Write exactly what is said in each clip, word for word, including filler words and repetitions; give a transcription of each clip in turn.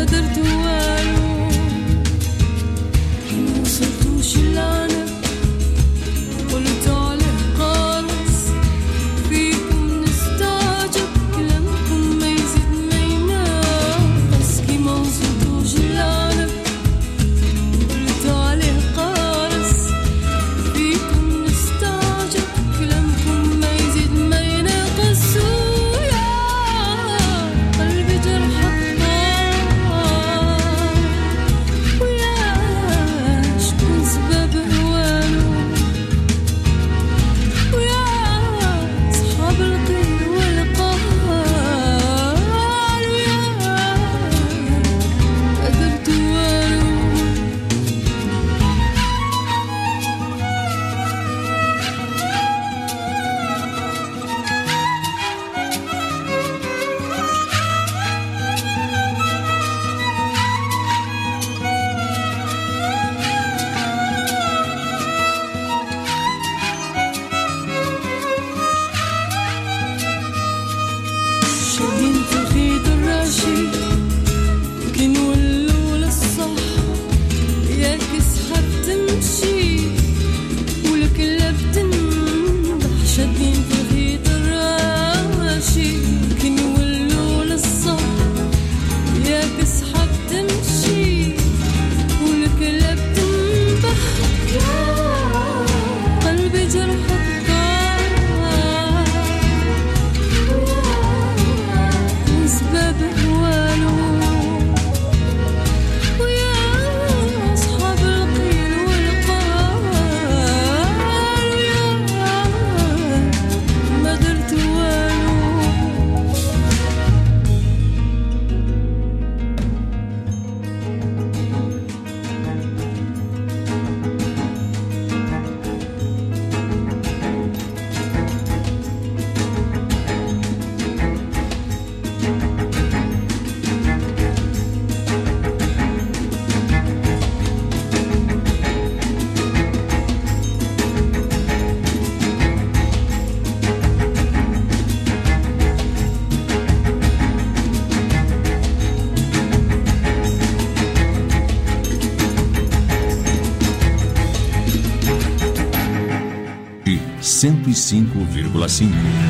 cento e cinco vírgula cinco.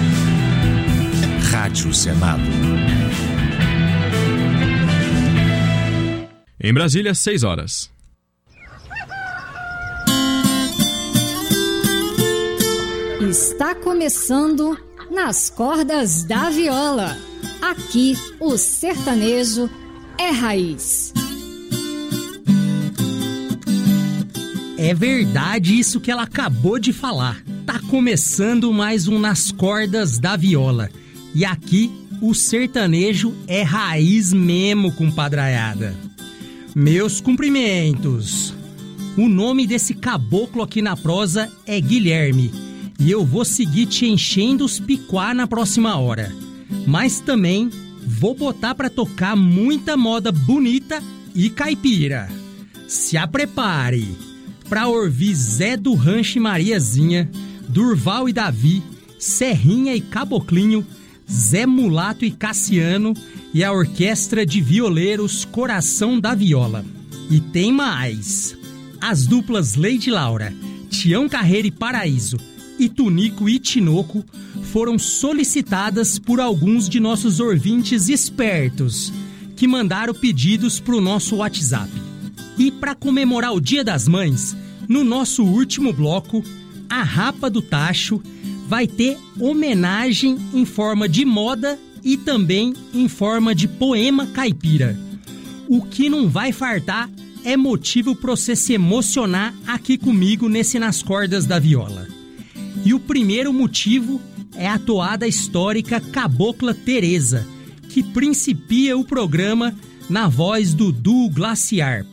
Rádio Senado. Em Brasília, seis horas. Está começando Nas Cordas da Viola. Aqui o sertanejo é raiz. É verdade isso que ela acabou de falar. Tá começando mais um Nas Cordas da Viola. E aqui o sertanejo é raiz mesmo, compadraiada. Meus cumprimentos. O nome desse caboclo aqui na prosa é Guilherme. E eu vou seguir te enchendo os picuá na próxima hora. Mas também vou botar pra tocar muita moda bonita e caipira. Se a prepare pra ouvir Zé do Rancho e Mariazinha, Durval e Davi, Serrinha e Caboclinho, Zé Mulato e Cassiano e a orquestra de violeiros Coração da Viola. E tem mais! As duplas Leide Laura, Tião Carreira e Paraíso e Tunico e Tinoco foram solicitadas por alguns de nossos ouvintes espertos que mandaram pedidos pro nosso WhatsApp. E para comemorar o Dia das Mães, no nosso último bloco, a Rapa do Tacho vai ter homenagem em forma de moda e também em forma de poema caipira. O que não vai fartar é motivo para você se emocionar aqui comigo nesse Nas Cordas da Viola. E o primeiro motivo é a toada histórica Cabocla Teresa, que principia o programa na voz do Duo Glaciar.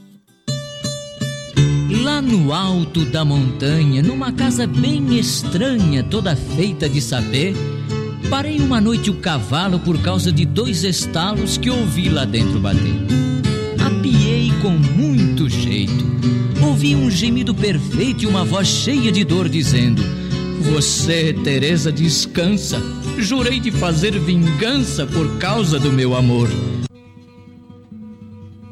Lá no alto da montanha, numa casa bem estranha, toda feita de saber, parei uma noite o cavalo por causa de dois estalos que ouvi lá dentro bater. Apiei com muito jeito, ouvi um gemido perfeito e uma voz cheia de dor dizendo: "Você, Teresa, descansa, jurei de fazer vingança por causa do meu amor."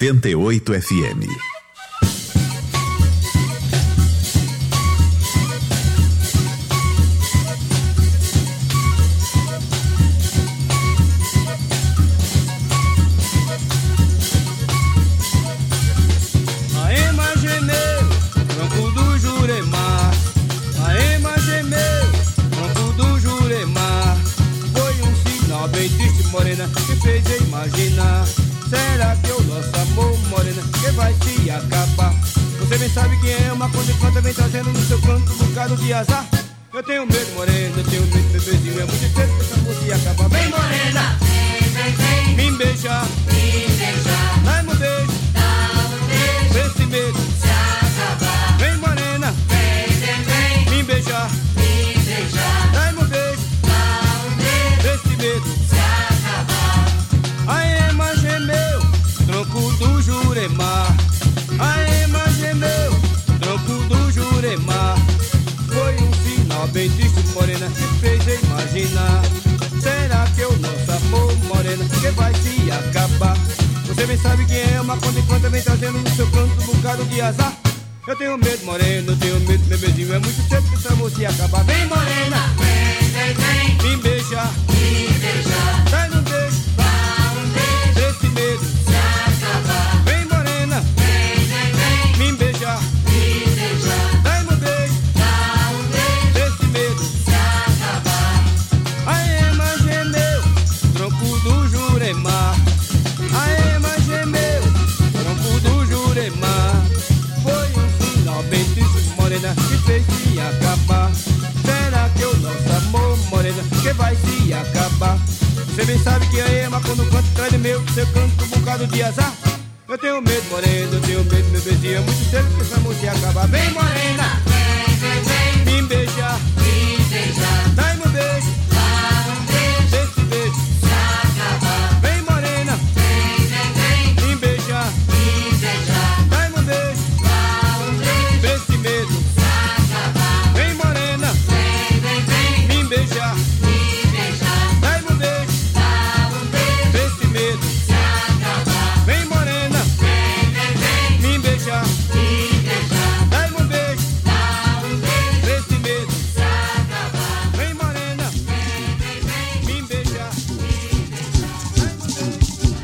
noventa e oito F M. Morena, que fez eu imaginar. Será que o nosso amor, morena, que vai se acabar? Você bem sabe que é uma coisa que vem trazendo no seu canto um bocado de azar. Eu tenho medo, morena, eu tenho medo, bebezinho. É muito cedo que essa moça se acabar. Vem, morena, vem, vem, vem. Me beija, me beija. Dá-me um beijo, dá um beijo. Vê esse medo se acabar. Vem, morena, vem, vem, vem. Me beija, me beija. Dá-me um beijo, dá um beijo. Vê esse medo. A ema gemeu, tronco do Juremar. A ema gemeu, tronco do Juremar. Foi um sinal bem triste, morena, que fez eu imaginar. Será que o nosso amor, morena, que vai se acabar? Você bem sabe que é uma conta enquanto vem trazendo no seu canto um bocado de azar. Eu tenho medo, morena, eu tenho medo, meu bebezinho. É muito cedo que essa moça se acabar. Vem, morena, vem, vem, vem. Me beija, me beija. Dá-me um beijo, esse medo se acabar. Vem, morena, vem, vem, vem. Me beijar, me beijar. Dá-me um beijo, dá um beijo. Esse medo se acabar. A ema gemeu, tronco do Juremar. A ema gemeu, tronco do Juremar. Foi um sinal bem triste, morena, que fez se acabar. Será que o nosso amor, morena, que vai se acabar? Você bem sabe que a ema quando canto traz de meu, você canta um bocado de azar. Eu tenho medo, morena, eu tenho medo, meu beijinho. É muito cedo que essa moça acabar. Vem, morena, vem, vem, vem. Me beijar, me beijar. Dá-me um beijo, dá um beijo. Esse beijo se acabar. Vem, morena, vem, vem, vem. Me beijar, me beijar. Dá-me um beijo, dá um beijo. Esse medo se acabar. Vem, morena, vem, vem, vem. Me beijar, me beijar. Dá-me um beijo. Esse medo se acabar. Vem, morena, vem, vem, vem. Me beijar, me beijar. Dá-me um beijo, dá um beijo. Esse medo se acabar. Vem, morena, vem, vem, vem. Me beijar, me beijar.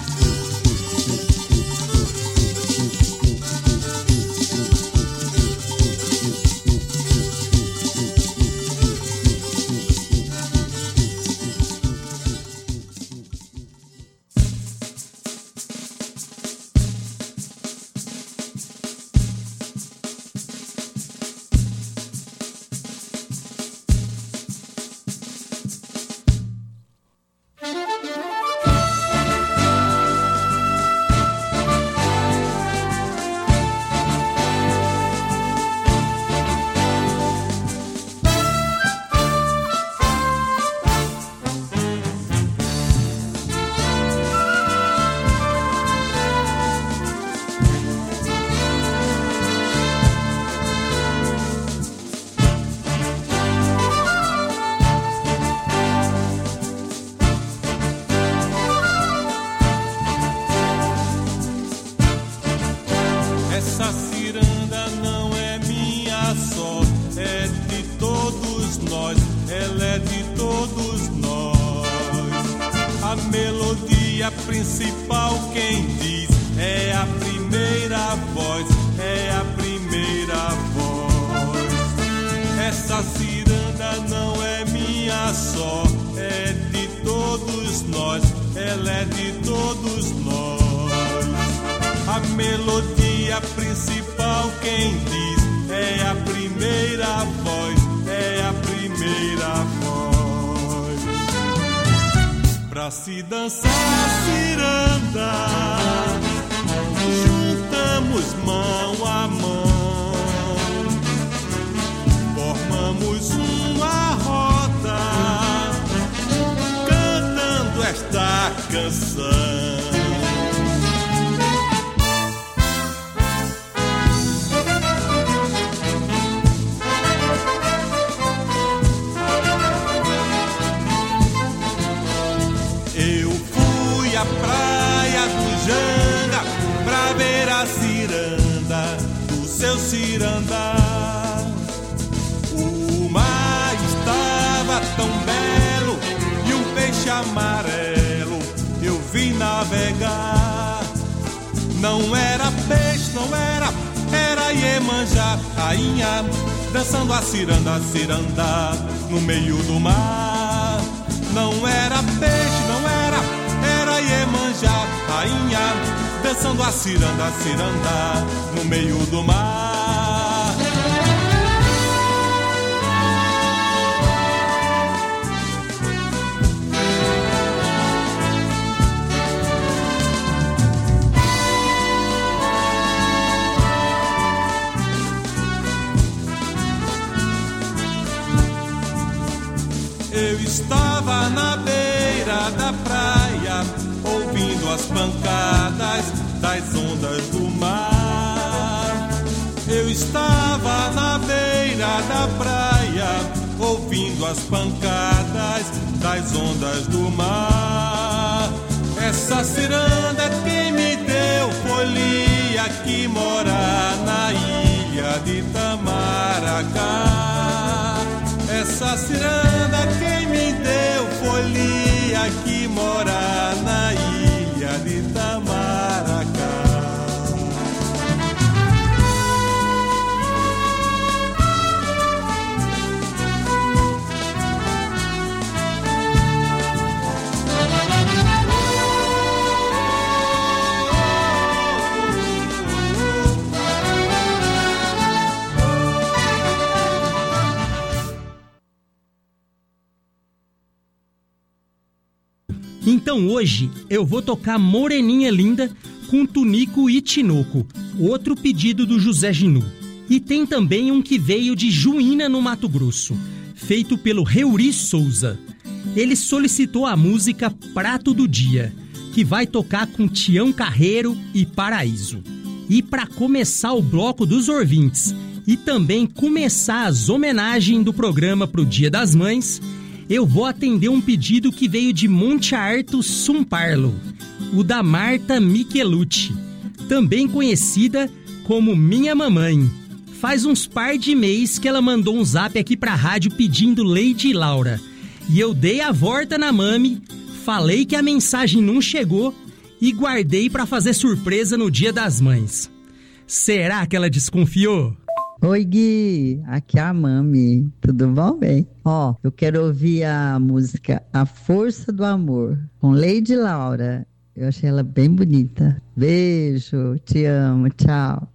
Pra se dançar a ciranda, juntamos mão a mão, formamos uma roda, cantando esta canção. meu cirandar. O mar estava tão belo e um peixe amarelo eu vi navegar. Não era peixe, não era, era Iemanjá, rainha, dançando a ciranda, ciranda, no meio do mar. Não era peixe, não era, era Iemanjá, rainha, dançando a ciranda, ciranda, no meio do mar. Eu estava na beira da praia, ouvindo as pancadas das ondas do mar. Eu estava na beira da praia, ouvindo as pancadas das ondas do mar. Essa ciranda quem me deu foi Lia, que mora na ilha de Itamaracá. Essa ciranda quem me deu foi Lia, que mora na ilha de Itamaracá. Então hoje eu vou tocar Moreninha Linda com Tunico e Tinoco, outro pedido do José Ginu. E tem também um que veio de Juína, no Mato Grosso, feito pelo Reuri Souza. Ele solicitou a música Prato do Dia, que vai tocar com Tião Carreiro e Paraíso. E para começar o bloco dos ouvintes e também começar as homenagens do programa pro Dia das Mães, eu vou atender um pedido que veio de Monte Arto, São Paulo, o da Marta Michelucci, também conhecida como Minha Mamãe. Faz uns par de mês que ela mandou um zap aqui pra rádio pedindo Lady Laura. E eu dei a volta na mami, falei que a mensagem não chegou e guardei pra fazer surpresa no Dia das Mães. Será que ela desconfiou? Oi, Gui, aqui é a Mami, tudo bom, bem? Ó, eu quero ouvir a música A Força do Amor, com Lady Laura. Eu achei ela bem bonita. Beijo, te amo, tchau.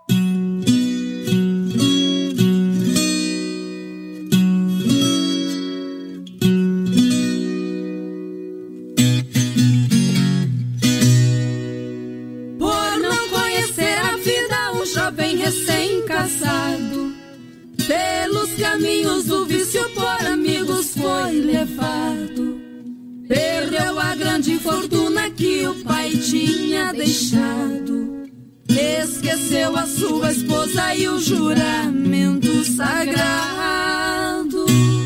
Por não conhecer a vida, um jovem recém-casado, pelos caminhos do vício por amigos foi levado. Perdeu a grande fortuna que o pai tinha deixado. Esqueceu a sua esposa e o juramento sagrado.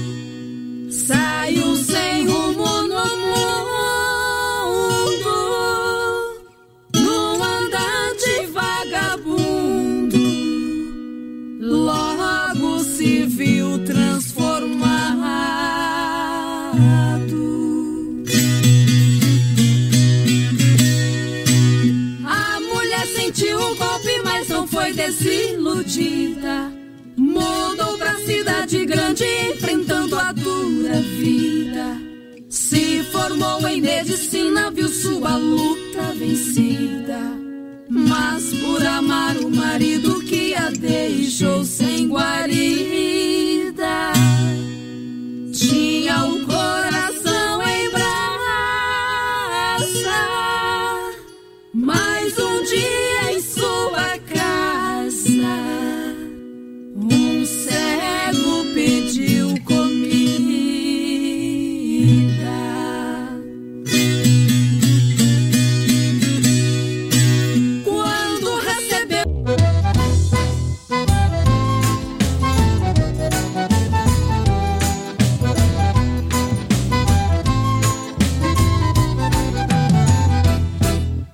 Saiu sem rumo no mundo, num andante vagabundo. Logo se viu transformado. A mulher sentiu o golpe, mas não foi desiludida. Mudou pra cidade grande, enfrentando a dura vida. Se formou em medicina, viu sua luta vencida. Mas por amar o marido que a deixou sem guarida, tinha o coração em brasa. Mas um dia em sua casa, um cego pediu comida. Quando recebeu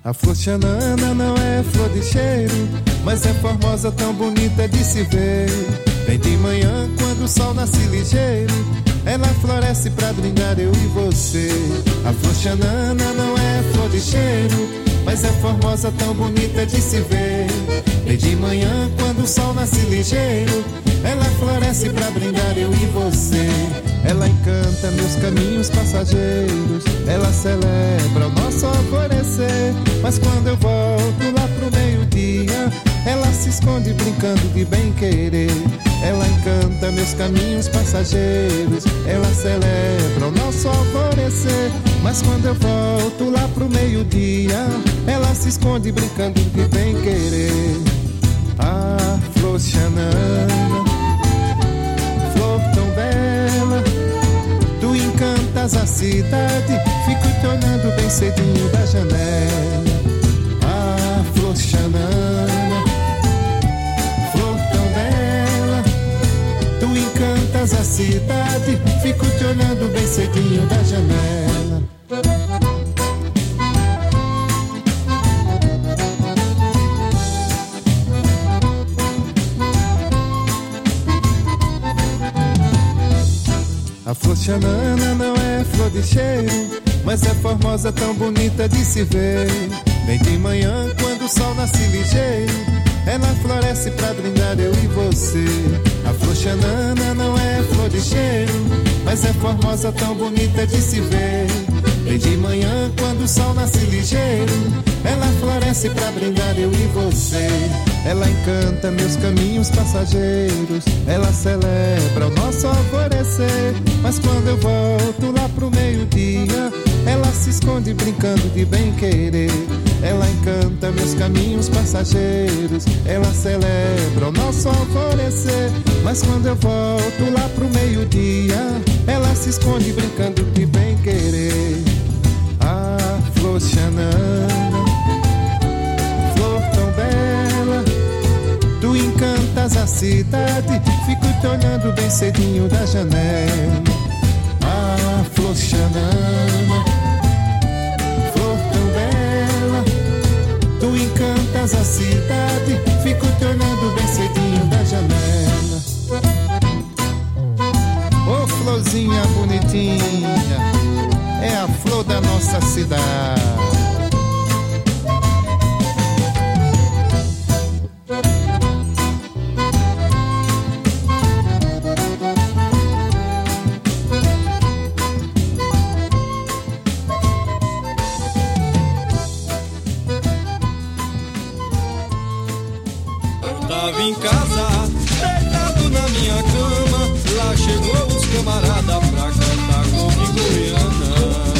A flor xanana não é flor de cheiro, mas é formosa, tão bonita de se ver. Vem de manhã quando o sol nasce ligeiro, ela floresce pra brindar eu e você. A flor xanana não é flor de cheiro, mas é formosa, tão bonita de se ver. Vem de manhã quando o sol nasce ligeiro, ela floresce pra brindar eu e você. Ela encanta meus caminhos passageiros, ela celebra o nosso alvorecer. Mas quando eu volto lá pro meio-dia, ela se esconde brincando de bem querer. Ela encanta meus caminhos passageiros, ela celebra o nosso alvorecer. Mas quando eu volto lá pro meio-dia, ela se esconde brincando de bem querer. Ah, flor xanana, flor tão bela, tu encantas a cidade, fico te olhando bem cedinho da janela. Ah, flor xanana, flor tão bela, tu encantas a cidade, fico te olhando bem cedinho da janela. A flor xanana não é flor de cheiro, mas é formosa, tão bonita de se ver. Vem de manhã quando o sol nasce ligeiro, ela floresce pra brindar eu e você. A flor xanana não é flor de cheiro, mas é formosa, tão bonita de se ver. Vem de manhã quando o sol nasce ligeiro, ela floresce pra brindar eu e você. Ela encanta meus caminhos passageiros, ela celebra o nosso alvorecer. Mas quando eu volto lá pro meio-dia, ela se esconde brincando de bem querer. Ela encanta meus caminhos passageiros, ela celebra o nosso alvorecer. Mas quando eu volto lá pro meio-dia, ela se esconde brincando de bem querer. Ah, flor xanana, flor tão bela, tu encantas a cidade, fico te olhando bem cedinho da janela. Ah, flor xanana, flor tão bela, tu encantas a cidade, fico te olhando bem cedinho da janela. Ô oh, florzinha bonitinha, é a flor da nossa cidade. Eu tava em casa, deitado na minha cama, lá chegou os camarada pra cantar comigo goiana.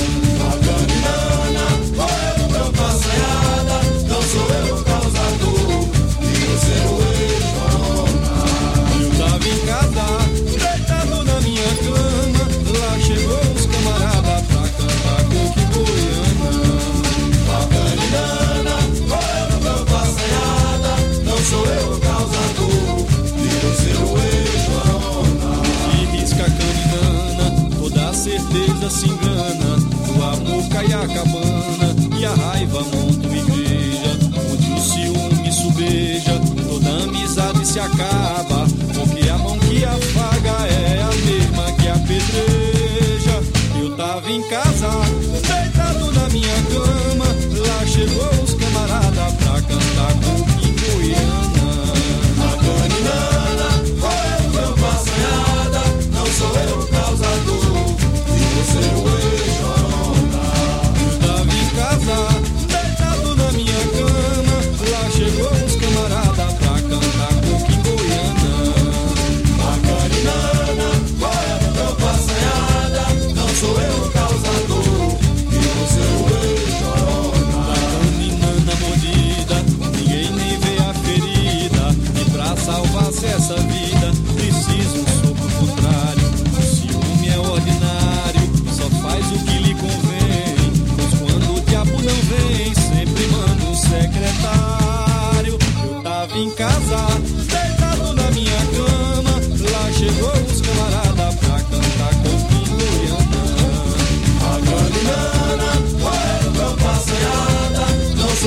Bacaninana, olha no meu passeada, não sou eu o causador, e você não é chorona. Eu tava em casa, deitado na minha cama, lá chegou os camarada pra cantar comigo goiana. Bacaninana, olha no meu passeada, não sou eu o causador, e você não é chorona. E risca a caninana, toda a certeza se engana, o amor cai a cabana e a raiva monta uma igreja, onde o ciúme subeja, toda amizade se acaba, porque a mão que afaga é a mesma que apedreja. Eu tava em casa, deitado na minha cama, lá chegou os camarada pra cantar comigo goiana. A caninana, olha o meu passeada, não sou eu o causador, e você não é chorona. Eu tava em casa, deitado na minha cama, lá chegou os camarada pra cantar comigo goiana. A caninana, olha o meu passeada, não sou eu o causador, e você não é chorona. A caninana mordida, ninguém nem vê a ferida, e pra salvar-se essa vida, precisa um sopro contrário. O ciúme é ordinário, só faz o que lhe convém, pois quando o diabo não vem, sempre manda um secretário. Eu tava em casa, deitado na minha cama, lá chegou os camarada pra cantar comigo goiana. A caninana, olha o meu passeada, não sou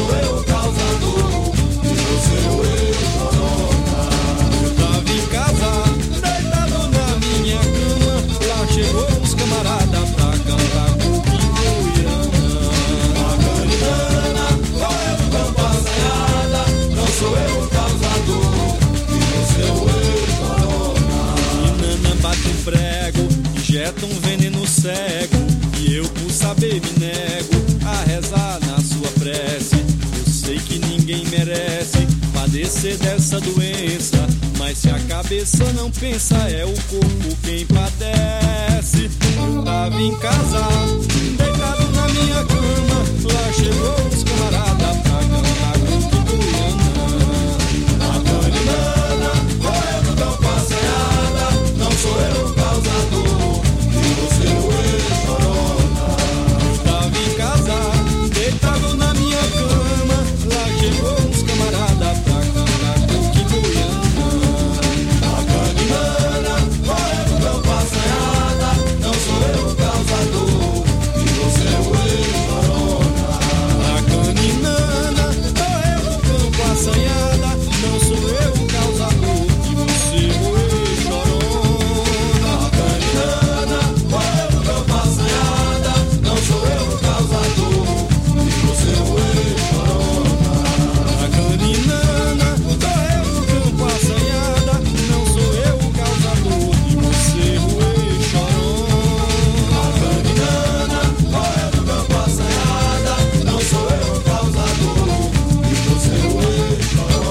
é tão veneno cego, e eu por saber me nego a rezar na sua prece. Eu sei que ninguém merece padecer dessa doença, mas se a cabeça não pensa, é o corpo quem padece. Eu tava em casa, deitado na minha cama, lá chegou os camaradas pra cantar com Tuiana. A caninana, correu do campo assanhada, não sou eu o causador, e você não é chorona. Eu tava em casa, deitado na minha cama, lá chegou os camaradas pra cantar com Tuiana. A caninana, correu do campo assanhada, não sou eu o causador, e você não é chorona. A caninana, correu do campo assanhada, não sou eu o causador, e você não é chorona. A caninana, correu do campo assanhada, não sou eu o causador, e você não é chorona. A caninana, correu do campo assanhada, não sou eu o causador, e você não é chorona. A caninana, correu do campo assanhada, não sou eu o causador, e você não é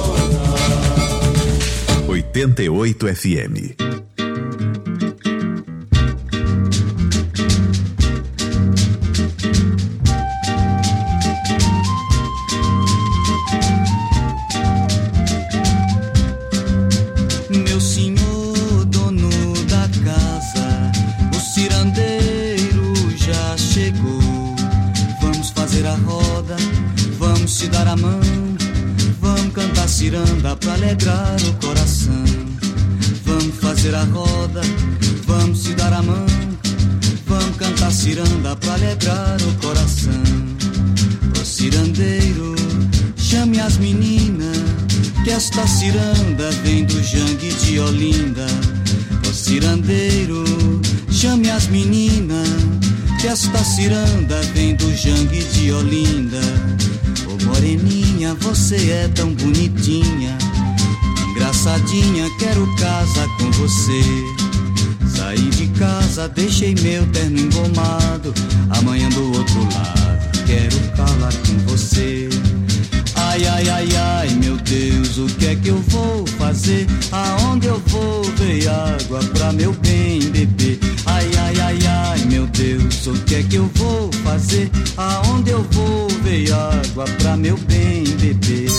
chorona. oitenta e oito F M. Meu senhor, dono da casa, o cirandeiro já chegou. Vamos fazer a roda, vamos se dar a mão, vamos cantar ciranda pra alegrar o coração. Vamos fazer a roda, vamos se dar a mão, vamos cantar ciranda pra alegrar o coração. Ô cirandeiro, chame as meninas, que esta ciranda vem do Jangue de Olinda. Ô cirandeiro, chame as meninas, que esta ciranda vem do Jangue de Olinda. Ô moreninha, você é tão bonitinha, engraçadinha, quero casar com você. Saí de casa, deixei meu terno engomado, amanhã do outro lado, quero calar com você. Ai, ai, ai, ai, meu Deus, o que é que eu vou fazer? Aonde eu vou ver água pra meu bem beber? Ai, ai, ai, ai, meu Deus, o que é que eu vou fazer? Aonde eu vou ver água pra meu bem beber?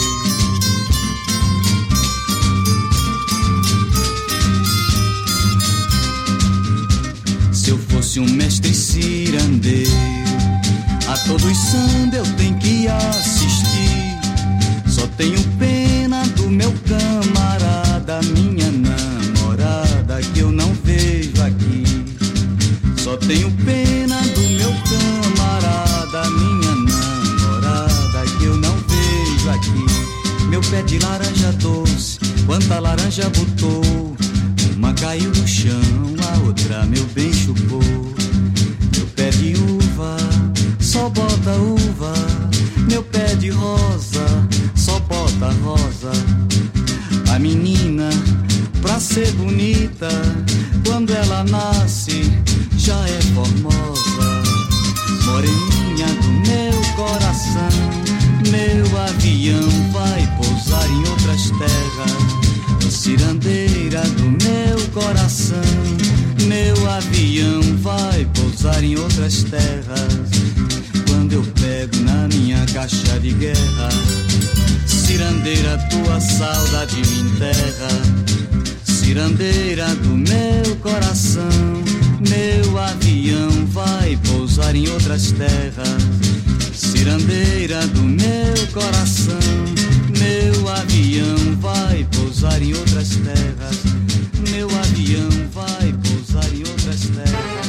Se eu fosse um mestre cirandeiro, a todos samba eu tenho que assistir. Só tenho pena do meu camarada, minha namorada, que eu não vejo aqui. Só tenho pena do meu camarada, minha namorada, que eu não vejo aqui. Meu pé de laranja doce, quanta laranja botou, uma caiu no chão, a outra meu bem chupou. Meu pé de uva, só bota uva, meu pé de rosa, só bota rosa. A menina, pra ser bonita, quando ela nasce, já é formosa. Moreninha do meu coração, meu avião vai pousar em outras terras. Cirandeira do meu coração, meu avião vai pousar em outras terras. Quando eu pego na minha caixa de guerra, cirandeira, tua saudade me enterra. Cirandeira do meu coração, meu avião vai pousar em outras terras. Cirandeira do meu coração, meu avião vai pousar em outras terras. Meu avião vai pousar em outras terras.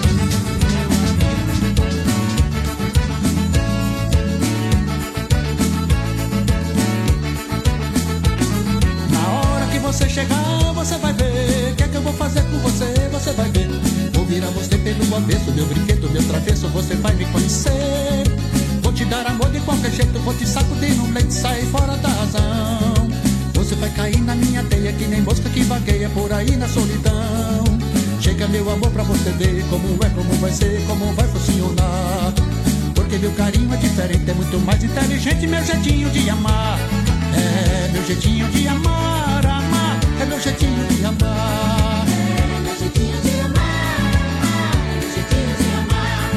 Na hora que você chegar, você vai ver. O que é que eu vou fazer com você? Você vai ver. Vou virar você pelo avesso, meu brinquedo, meu travesso, você vai me conhecer. Vou te dar amor de qualquer jeito, vou te sacudir no leite, sair fora da razão. Você vai cair na minha teia, que nem mosca que vagueia por aí na solidão. Chega meu amor, pra você ver como é, como vai ser, como vai funcionar. Porque meu carinho é diferente, é muito mais inteligente, meu jeitinho de amar. É meu jeitinho de amar, amar, é meu jeitinho de amar. É meu jeitinho de amar, amar, meu jeitinho de amar.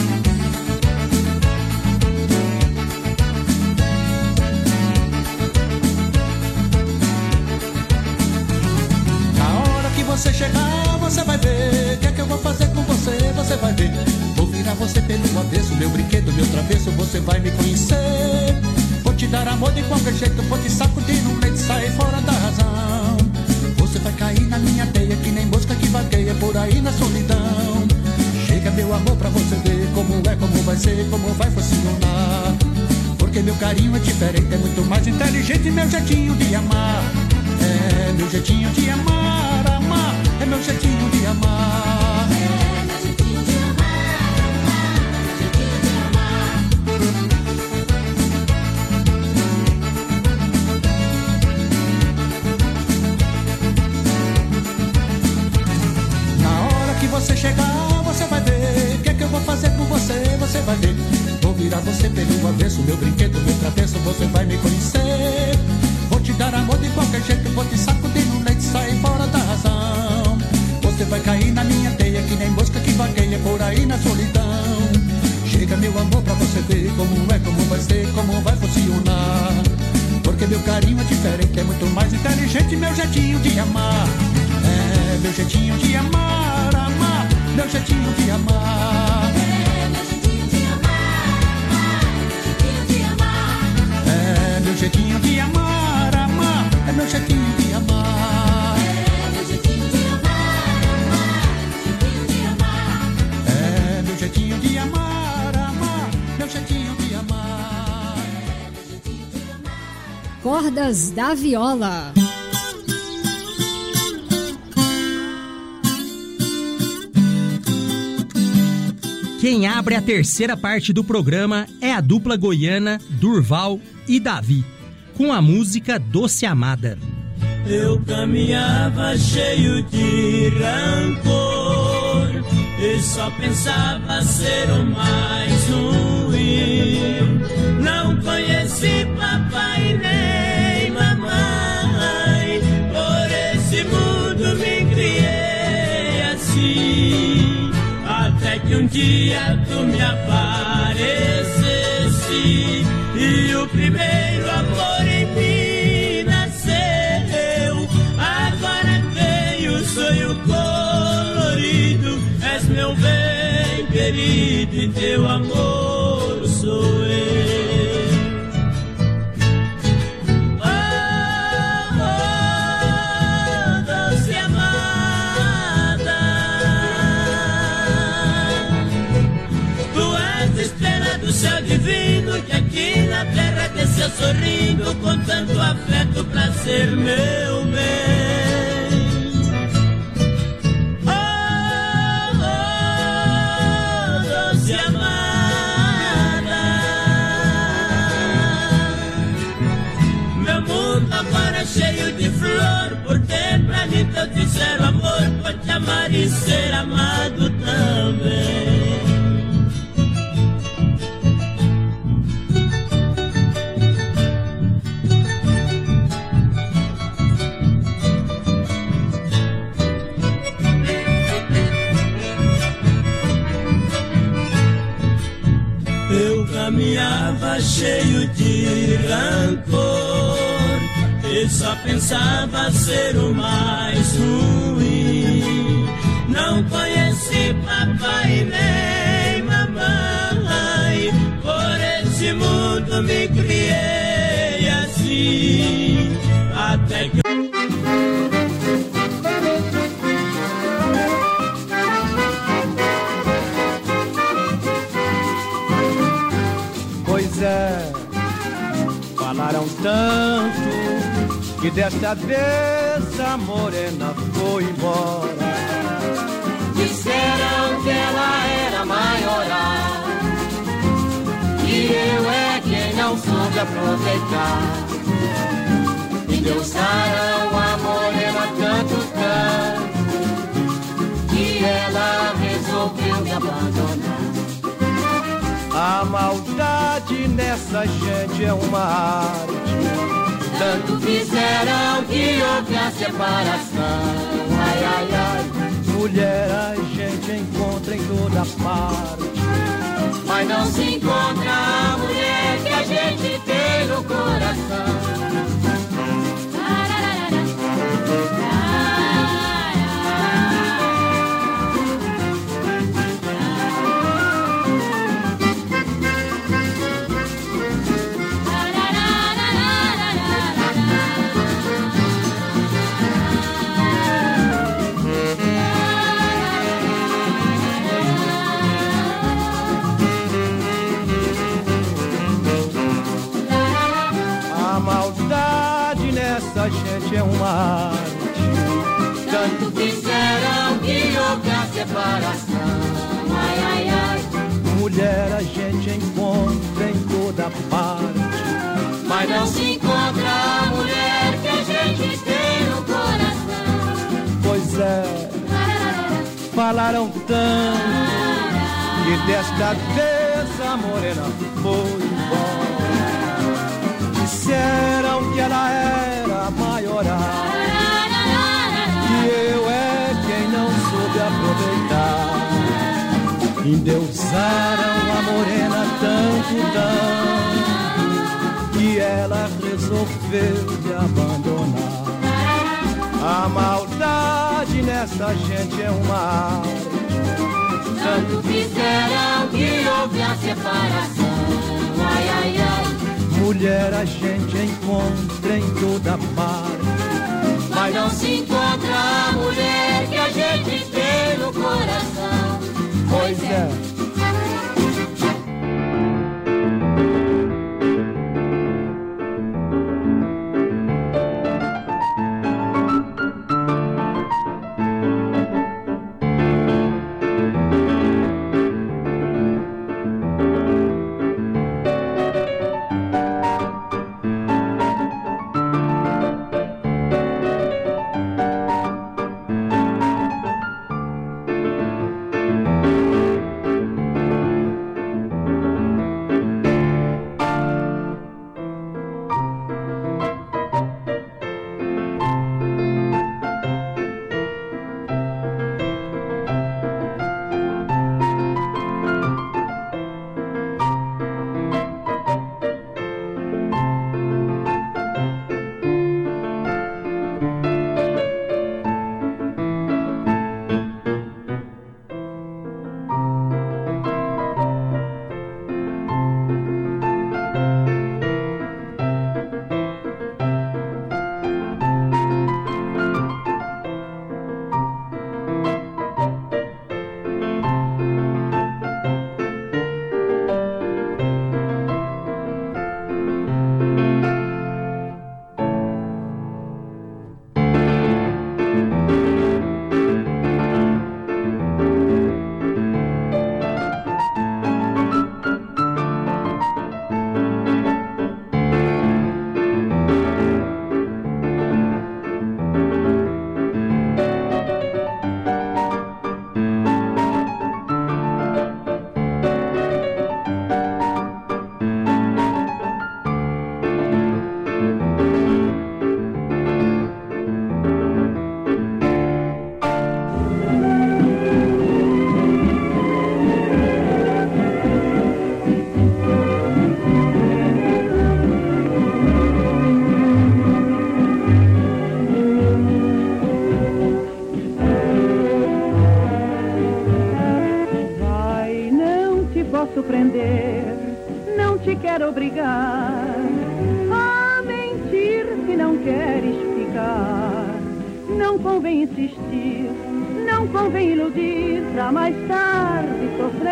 Na hora que você chegar, você vai ver. O que é que eu vou fazer com você, você vai ver. Vou virar você pelo avesso, meu brinquedo, meu travesso, você vai me conhecer. Vou te dar amor de qualquer jeito, vou te sacudir no meio de sair fora da razão. Você vai cair na minha teia, que nem mosca que vagueia por aí na solidão. Chega meu amor pra você ver como é, como vai ser, como vai funcionar. Porque meu carinho é diferente, é muito mais inteligente, meu jeitinho de amar. É meu jeitinho de amar, amar, é meu jeitinho de amar. É meu jeitinho de amar, amar, meu jeitinho de amar. Na hora que você chegar, você vai ver. O que é que eu vou fazer por você, você vai ver. Vou virar você pelo avesso, meu brinquedo, meu travesso, você vai me conhecer. Vou te dar amor de qualquer jeito, vou te sacudir no leite, sair fora da razão. Você vai cair na minha teia, que nem mosca que vagueia por aí na solidão. Chega meu amor pra você ver como é, como vai ser, como vai funcionar. Porque meu carinho é diferente, é muito mais inteligente, meu jeitinho de amar. É meu jeitinho de amar, amar, meu jeitinho de amar. É meu jeitinho de amar, amar, meu jeitinho de amar. É meu jeitinho de amar, amar, é meu jeitinho de amar. É meu jeitinho de amar, amar, meu jeitinho de amar. É meu jeitinho de amar, amar, meu jeitinho de amar. Cordas da Viola. Quem abre a terceira parte do programa é a dupla goiana Durval e Davi, com a música Doce Amada. Eu caminhava cheio de rancor e só pensava ser o mais ruim. Não conheci papai nem mamãe, por esse mundo me criei assim. Até que um dia tu me aparecesse e o primeiro amor em mim nasceu. Agora tenho o sonho colorido, és meu bem querido e teu amor sou eu. Céu divino que aqui na terra desceu sorrindo com tanto afeto pra ser meu bem. Oh, oh, doce amada, meu mundo agora é cheio de flor, por dentro ali teu sincero amor pode amar e ser amado também. Caminhava cheio de rancor e só pensava ser o mais ruim. Não conheci papai nem mamãe, por esse mundo me criei assim. Até que falaram tanto que desta vez a morena foi embora. Disseram que ela era maioral e eu é quem não soube aproveitar. E endeusaram a morena tanto tanto que maldade nessa gente é uma arte. Tanto fizeram que houve a separação. Ai, ai, ai. Mulher a gente encontra em toda parte, mas não se encontra a mulher que a gente tem no coração. A gente é uma arte. Tanto fizeram que houve a separação. Ai, ai, ai. Mulher a gente encontra em toda parte, mas não se encontra a mulher que a gente tem no coração. Pois é, falaram tanto que desta vez a morena foi embora. Disseram que ela era a maioral, que eu é quem não soube aproveitar. Endeusaram a morena tanto, tanto, que ela resolveu de abandonar. A maldade nessa gente é uma arte. Tanto fizeram que houve a separação. Ai, ai, ai. Mulher a gente encontra em toda parte, mas não se encontra a mulher que a gente tem no coração. Pois é. obrigar a mentir se não queres ficar. Não convém insistir, não convém iludir pra mais tarde sofrer.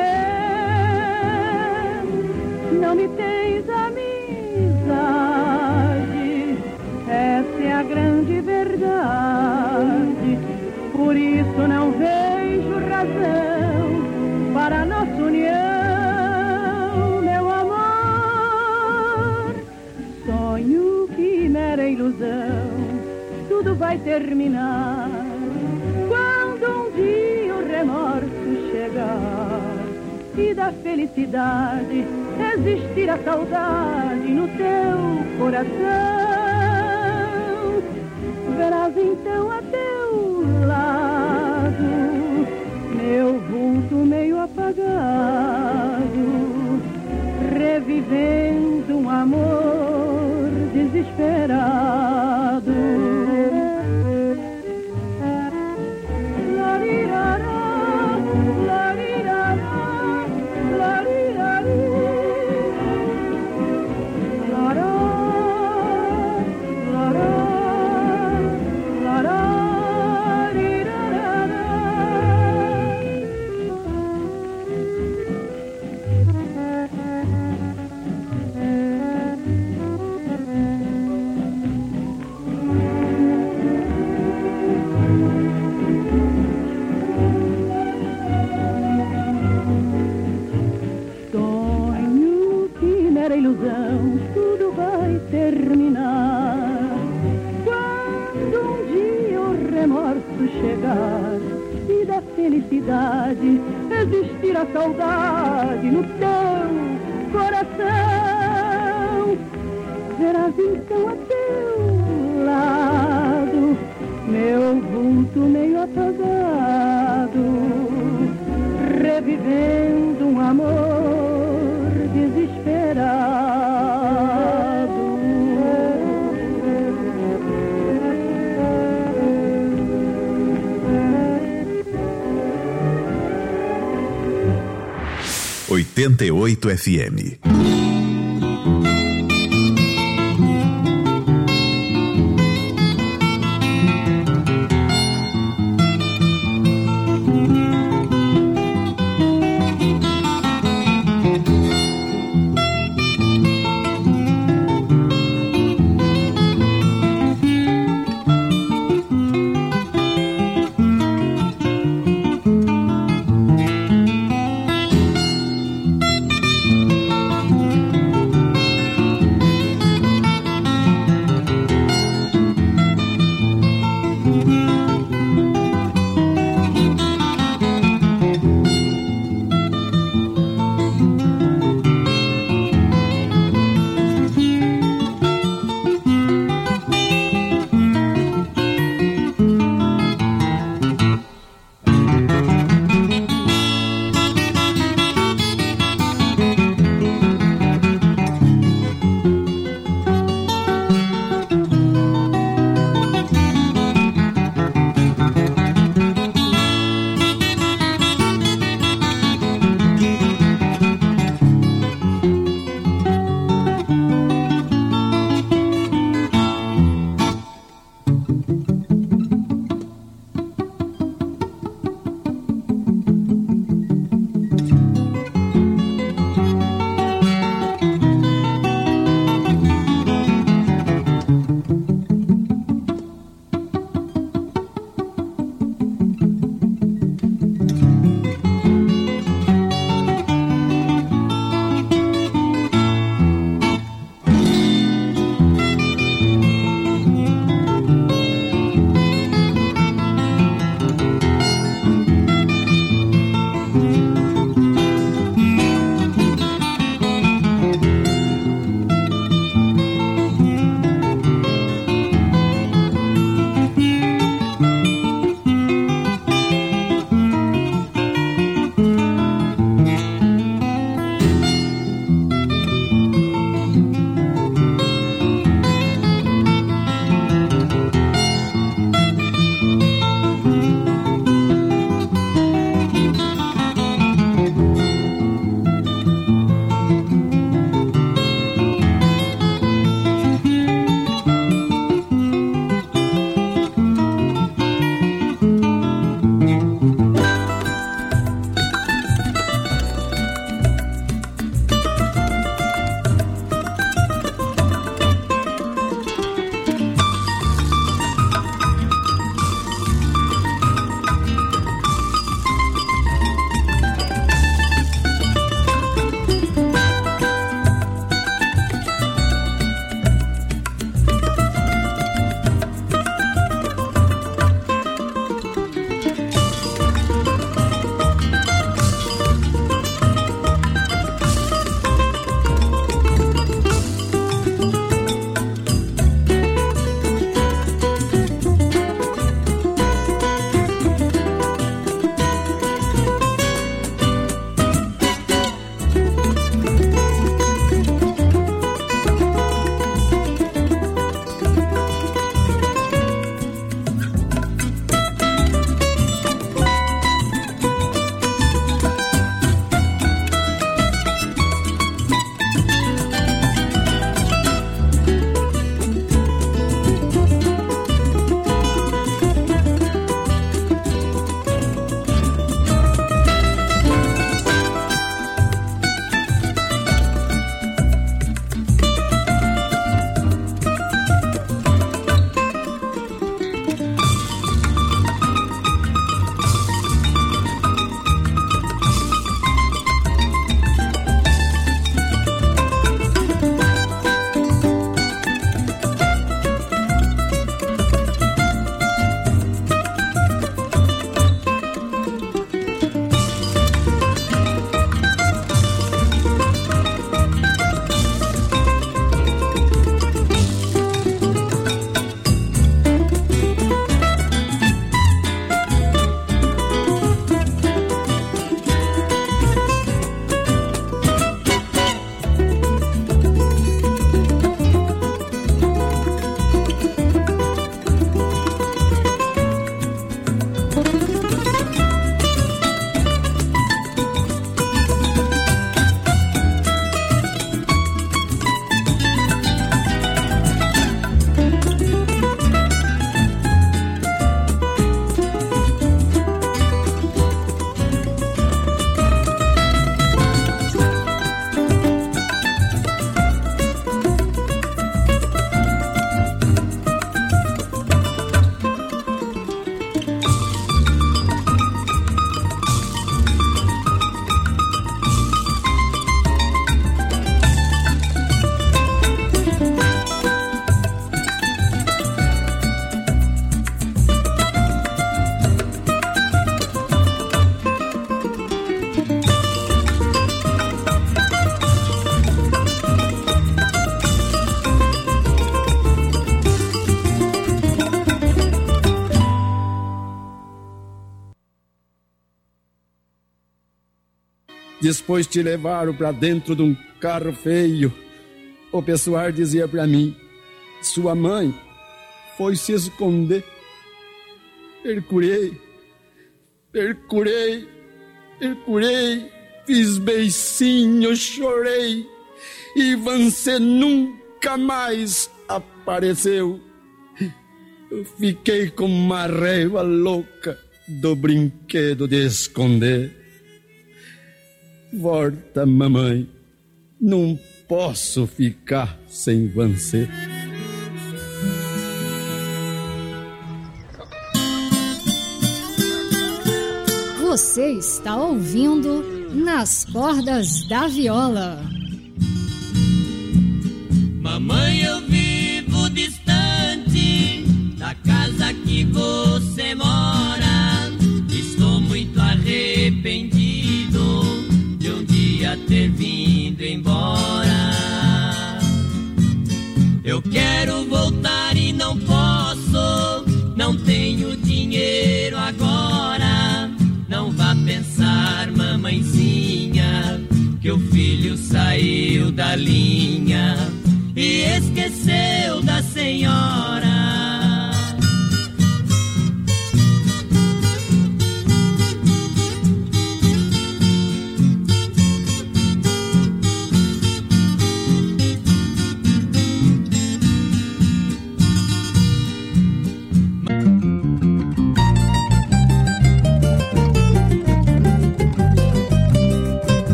Não me tens amizade, essa é a grande verdade. Por isso não vejo razão para a nossa união, meu amor. Sonho que mera ilusão, tudo vai terminar quando um dia o remorso chegar. e da felicidade existir a saudade no teu coração. Verás então a teu lado meu vulto meio apagado, revivendo um amor desesperado. Larirará, larirará, larirari, lará, lará, lararirará. Sonho que não era ilusão, tudo vai terminar quando um dia o remorso chegar e da felicidade existir a saudade no teu coração. Verás então a teu lado meu vulto meio apagado, revivendo um amor desesperado. oitenta e oito F M. Depois te levaram pra dentro de um carro feio. O pessoal dizia pra mim: sua mãe foi se esconder. Percurei, percurei, percurei, fiz beicinho, chorei, e você nunca mais apareceu. Eu fiquei com uma raiva louca do brinquedo de esconder. Volta, mamãe, não posso ficar sem você. Você está ouvindo Nas Cordas da Viola. Mamãe, eu vivo distante da casa que você mora. Estou muito arrependido de um dia ter vindo embora. Eu quero voltar e não posso, não tenho dinheiro agora. Não vá pensar, mamãezinha, que o filho saiu da linha e esqueceu da senhora.